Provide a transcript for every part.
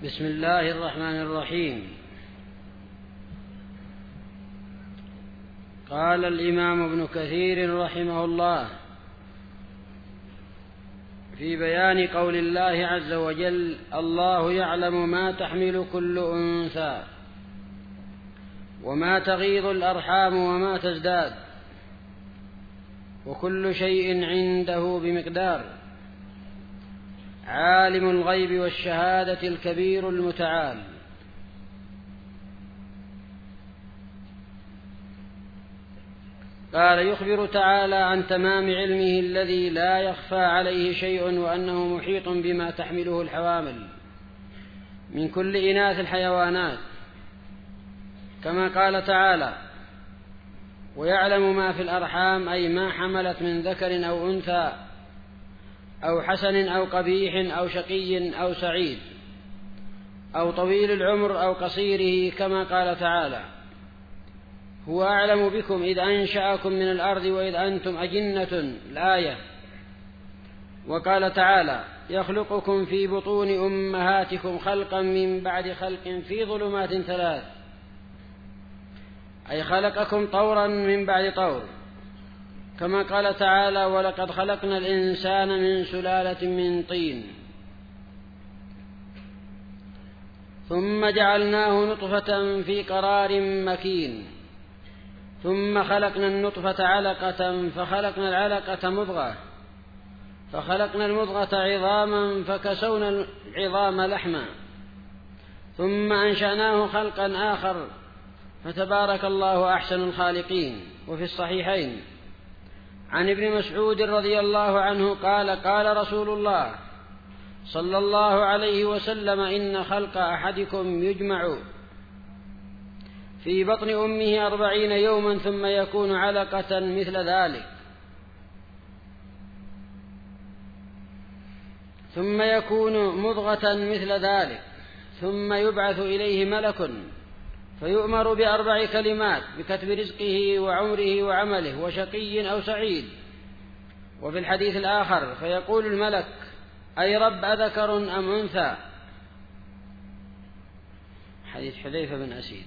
بسم الله الرحمن الرحيم. قال الإمام ابن كثير رحمه الله في بيان قول الله عز وجل: الله يعلم ما تحمل كل أنثى وما تغيض الأرحام وما تزداد وكل شيء عنده بمقدار، عالم الغيب والشهادة الكبير المتعال. قال: يخبر تعالى عن تمام علمه الذي لا يخفى عليه شيء، وأنه محيط بما تحمله الحوامل من كل إناث الحيوانات، كما قال تعالى: ويعلم ما في الأرحام، أي ما حملت من ذكر أو أنثى أو حسن أو قبيح أو شقي أو سعيد أو طويل العمر أو قصيره، كما قال تعالى: هو أعلم بكم إذ أنشأكم من الأرض وإذ أنتم أجنة، الآية. وقال تعالى: يخلقكم في بطون أمهاتكم خلقا من بعد خلق في ظلمات ثلاث، أي خلقكم طورا من بعد طور، كما قال تعالى: ولقد خلقنا الإنسان من سلالة من طين ثم جعلناه نطفة في قرار مكين ثم خلقنا النطفة علقة فخلقنا العلقة مضغة فخلقنا المضغة عظاما فكسونا العظام لحما ثم أنشأناه خلقا آخر فتبارك الله أحسن الخالقين. وفي الصحيحين عن ابن مسعود رضي الله عنه قال: قال رسول الله صلى الله عليه وسلم: إن خلق أحدكم يجمع في بطن أمه 40 يوما ثم يكون علقة مثل ذلك ثم يكون مضغة مثل ذلك ثم يبعث إليه ملك فيؤمر ب4 كلمات: بكتب رزقه وعمره وعمله وشقي أو سعيد. وفي الحديث الآخر: فيقول الملك: أي رب، أذكر أم أنثى؟ حديث حذيفة بن أسيد.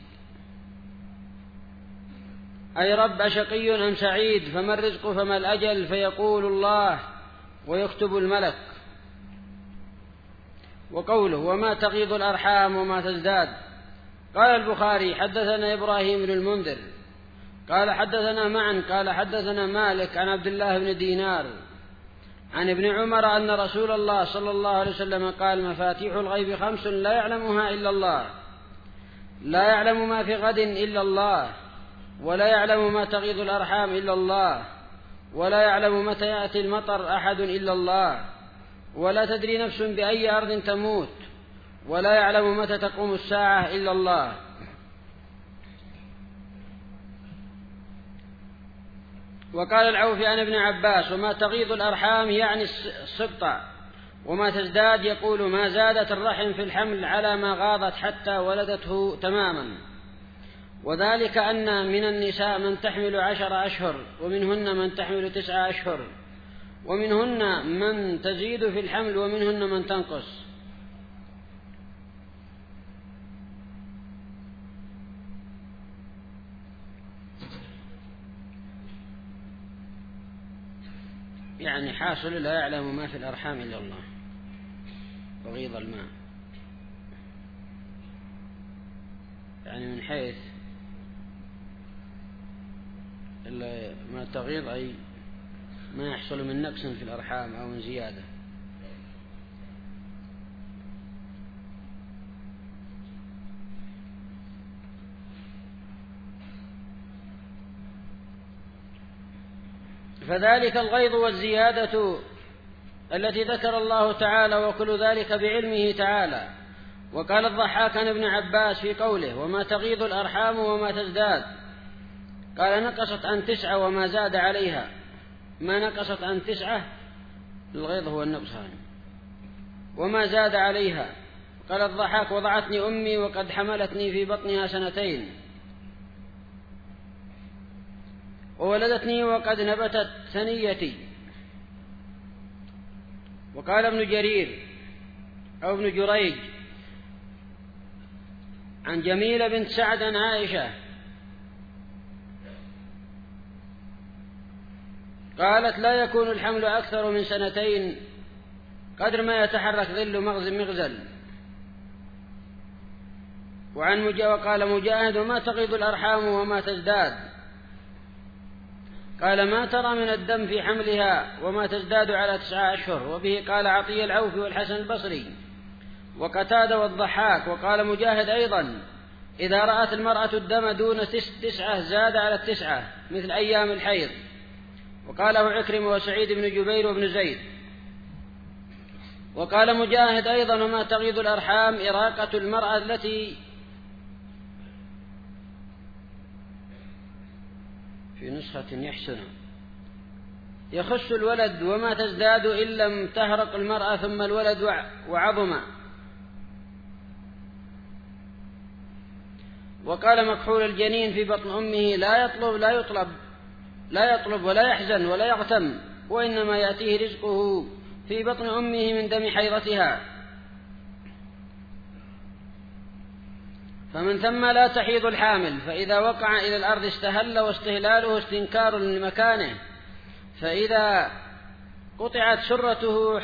أي رب، أشقي أم سعيد؟ فما الرزق فما الأجل؟ فيقول الله ويكتب الملك. وقوله: وما تغيض الأرحام وما تزداد. قال البخاري: حدثنا إبراهيم بن المنذر قال حدثنا معا قال حدثنا مالك عن عبد الله بن دينار عن ابن عمر أن رسول الله صلى الله عليه وسلم قال: مفاتيح الغيب 5 لا يعلمها إلا الله، لا يعلم ما في غد إلا الله، ولا يعلم ما تغيض الأرحام إلا الله، ولا يعلم متى يأتي المطر أحد إلا الله، ولا تدري نفس بأي أرض تموت، ولا يعلم متى تقوم الساعة إلا الله. وقال العوفي عن ابن عباس: وما تغيض الأرحام يعني السبطة، وما تزداد يقول ما زادت الرحم في الحمل على ما غاضت حتى ولدته تماما، وذلك أن من النساء من تحمل 10 أشهر، ومنهن من تحمل 9 أشهر، ومنهن من تزيد في الحمل، ومنهن من تنقص. يعني حاصل لا يعلم ما في الأرحام إلا الله، وغيض الماء يعني من حيث ما تغيض، أي ما يحصل من نقص في الأرحام أو من زيادة. فذلك الغيض والزيادة التي ذكر الله تعالى، وكل ذلك بعلمه تعالى. وقال الضحاك عن ابن عباس في قوله: وما تغيض الأرحام وما تزداد، قال: نقصت عن 9 وما زاد عليها. ما نقصت عن 9 الغيض هو النقصان، وما زاد عليها. قال الضحاك: وضعتني أمي وقد حملتني في بطنها 2 وولدتني وقد نبتت ثنيتي. وقال ابن جرير أو ابن جريج: عن جميلة بنت سعد عن عائشة قالت لا يكون الحمل أكثر من 2 قدر ما يتحرك ظل مغزل. وقال مجاهد وما تغيض الأرحام وما تزداد. قال ما ترى من الدم في حملها وما تزداد على 9 أشهر. وبه قال عطية العوفي والحسن البصري وقتادة والضحاك. وقال مجاهد أيضا إذا رأت المرأة الدم دون 9 زاد على 9 مثل أيام الحيض. وقاله عكرمة وسعيد بن جبير وابن زيد. وقال مجاهد أيضا وما تغيض الأرحام إراقة المرأة التي في نسخة يحسن يخص الولد وما تزداد إن لم تهرق المرأة ثم الولد وعظم. وقال مكحول الجنين في بطن أمه لا يطلب ولا يحزن ولا يغتم وإنما يأتيه رزقه في بطن أمه من دم حيضتها. فمن ثم لا تحيض الحامل. فإذا وقع إلى الأرض استهل واستهلاله استنكار لمكانه. فإذا قطعت سرته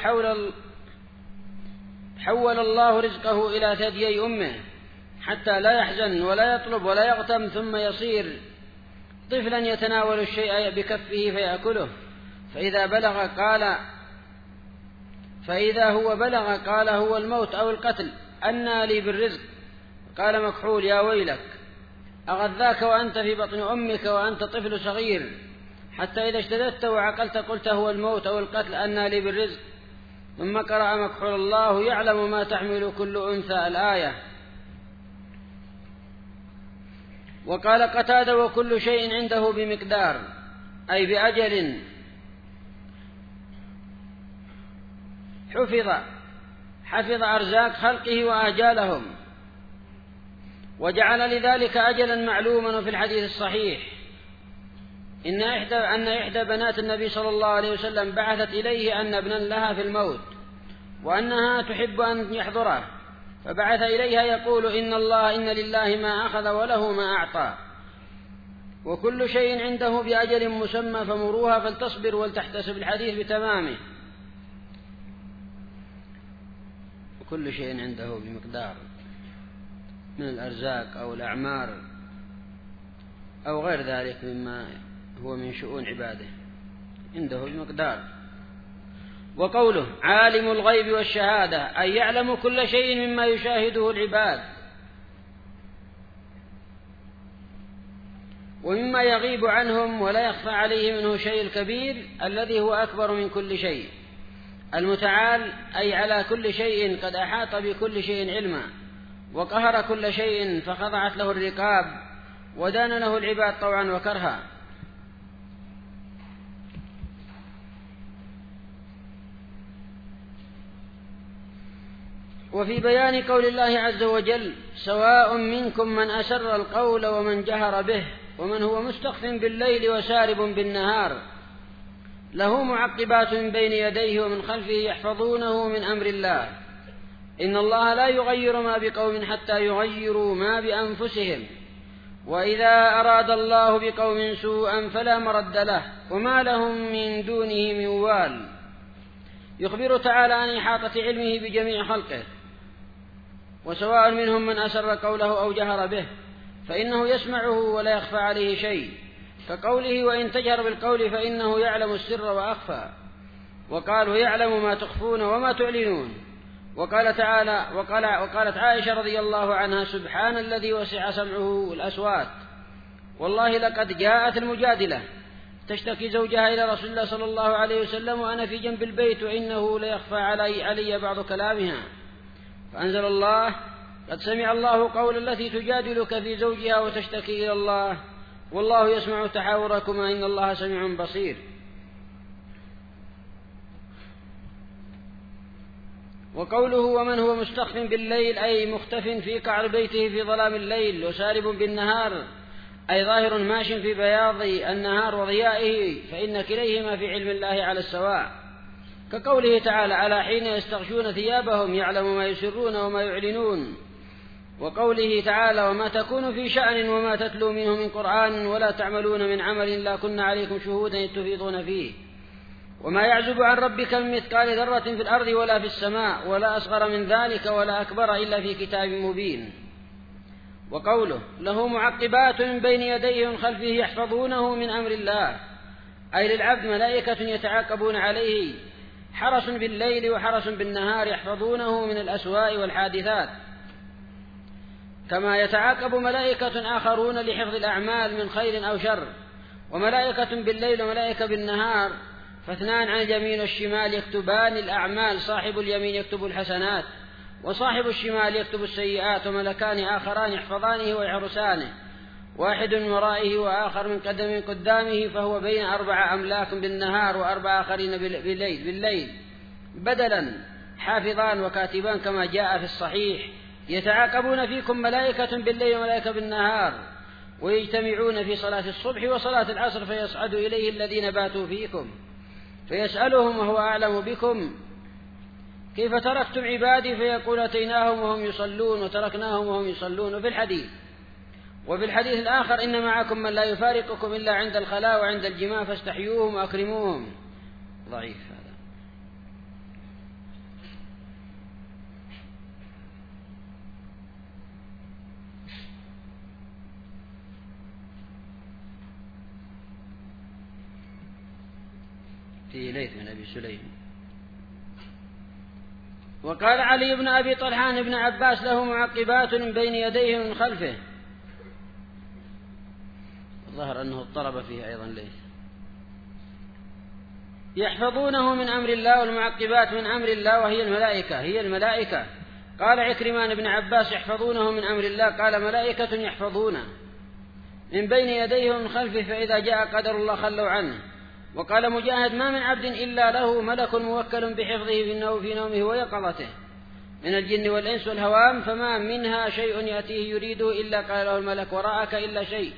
حول الله رزقه إلى ثديي أمه حتى لا يحزن ولا يطلب ولا يغتم ثم يصير طفلا يتناول الشيء بكفه فيأكله. فإذا هو بلغ قال هو الموت أو القتل أنى لي بالرزق. قال مكحول يا ويلك أغذاك وأنت في بطن أمك وأنت طفل صغير حتى إذا اشتددت وعقلت قلت هو الموت أو القتل أنى لي بالرزق. ثم قرأ مكحول الله يعلم ما تحمل كل أنثى الآية. وقال قتادة وكل شيء عنده بمقدار أي بأجل حفظ أرزاق خلقه وآجالهم وجعل لذلك أجلا معلوما. وفي الحديث الصحيح أن إحدى بنات النبي صلى الله عليه وسلم بعثت إليه أن ابنا لها في الموت وأنها تحب أن يحضره فبعث إليها يقول إن لله ما أخذ وله ما أعطى وكل شيء عنده بأجل مسمى فمروها فلتصبر ولتحتسب الحديث بتمامه. وكل شيء عنده بمقدار من الأرزاق أو الأعمار أو غير ذلك مما هو من شؤون عباده عنده بمقدار. وقوله عالم الغيب والشهادة أي يعلم كل شيء مما يشاهده العباد ومما يغيب عنهم ولا يخفى عليه منه شيء الكبير الذي هو أكبر من كل شيء. المتعال أي على كل شيء قد أحاط بكل شيء علما وقهر كل شيء فخضعت له الرقاب ودان له العباد طوعا وكرها. وفي بيان قول الله عز وجل سواء منكم من أسر القول ومن جهر به ومن هو مستخف بالليل وسارب بالنهار له معقبات من بين يديه ومن خلفه يحفظونه من أمر الله إن الله لا يغير ما بقوم حتى يغيروا ما بأنفسهم وإذا أراد الله بقوم سوءا فلا مرد له وما لهم من دونه من وال. يخبر تعالى عن إحاطة علمه بجميع خلقه وسواء منهم من أسر قوله أو جهر به فإنه يسمعه ولا يخفى عليه شيء كقوله وإن تجهر بالقول فإنه يعلم السر وأخفى. وقالوا يعلم ما تخفون وما تعلنون. وقال تعالى وقالت عائشة رضي الله عنها سبحان الذي وسع سمعه الأصوات والله لقد جاءت المجادلة تشتكي زوجها إلى رسول الله صلى الله عليه وسلم وأنا في جنب البيت وإنه ليخفى علي بعض كلامها فأنزل الله قد سمع الله قول التي تجادلك في زوجها وتشتكي إلى الله والله يسمع تحاوركما إن الله سميع بصير. وقوله ومن هو مستخف بالليل أي مختف في قعر بيته في ظلام الليل وسارب بالنهار أي ظاهر ماش في بياض النهار وضيائه فإن كليهما في علم الله على السواء كقوله تعالى على حين يستغشون ثيابهم يعلم ما يسرون وما يعلنون وقوله تعالى: وما تكون في شأن وما تتلو منه من قرآن ولا تعملون من عمل إلا كنا عليكم شهودا إذ تفيضون فيه وما يعزب عن ربك من مثقال ذرة في الأرض ولا في السماء ولا أصغر من ذلك ولا أكبر إلا في كتاب مبين. وقوله: له معقبات من بين يديه ومن خلفه يحفظونه من أمر الله، أي للعبد ملائكة يتعاقبون عليه حرس بالليل وحرس بالنهار يحفظونه من الأسواء والحادثات، كما يتعاقب ملائكة آخرون لحفظ الأعمال من خير أو شر، وملائكة بالليل وملائكة بالنهار، فاثنان عن اليمين والشمال يكتبان الأعمال، صاحب اليمين يكتب الحسنات وصاحب الشمال يكتب السيئات، وملكان آخران يحفظانه ويحرسانه، واحد من ورائه وآخر من قدامه، فهو بين 4 أملاك بالنهار و4 آخرين بالليل بدلا حافظان وكاتبان، كما جاء في الصحيح: يتعاقبون فيكم ملائكة بالليل وملائكة بالنهار ويجتمعون في صلاة الصبح وصلاة العصر، فيصعد إليه الذين باتوا فيكم فيسألهم وهو أعلم بكم: كيف تركتم عبادي؟ فيقول: أتيناهم وهم يصلون وتركناهم وهم يصلون. وفي الحديث الآخر: إن معكم من لا يفارقكم إلا عند الخلاء وعند الجماع فاستحيوهم وأكرموهم. ضعيف هذا. في ليث بن أبي سليم. وقال علي بن أبي طلحة عن ابن عباس: له معقبات من بين يديه ومن خلفه. ظهر أنه اضطرب فيه أيضا ليث. يحفظونه من أمر الله، والمعقبات من أمر الله وهي الملائكة. قال عكرمان بن عباس: يحفظونه من أمر الله، قال: ملائكة يحفظونه من بين يديه ومن خلفه، فإذا جاء قدر الله خلوا عنه. وقال مجاهد: ما من عبد إلا له ملك موكل بحفظه في نومه ويقظته من الجن والإنس والهوام، فما منها شيء يأتيه يريده إلا قال له الملك: وراءك إلا شيء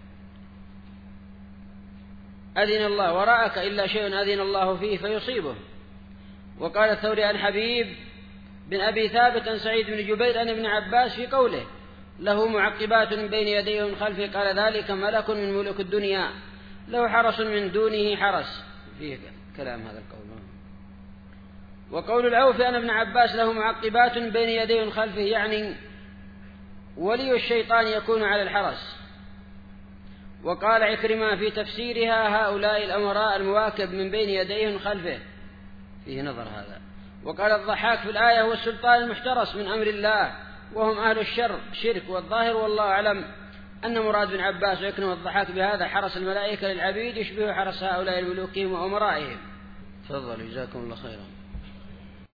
أذن الله فيه فيصيبه. وقال الثوري عن حبيب بن أبي ثابت عن سعيد بن جبير عن ابن عباس في قوله: له معقبات من بين يديه ومن خلفه، قال: ذلك ملك من ملوك الدنيا له حرس من دونه حرس. فيه كلام هذا القول. وقول العوف عن ابن عباس: له معقبات من بين يديه ومن خلفه، يعني ولي الشيطان يكون على الحرس. وقال عكرمة في تفسيرها: هؤلاء الأمراء المواكب من بين يديه ومن خلفه. فيه نظر هذا. وقال الضحاك في الآية: هو السلطان المحترس من أمر الله وهم أهل الشرك. والظاهر والله أعلم أن مراد بن عباس ويكنه الضحاك بهذا حرس الملائكة للعبيد يشبه حرس هؤلاء الملوكهم وأمرائهم. تفضل، جزاكم الله خيرا.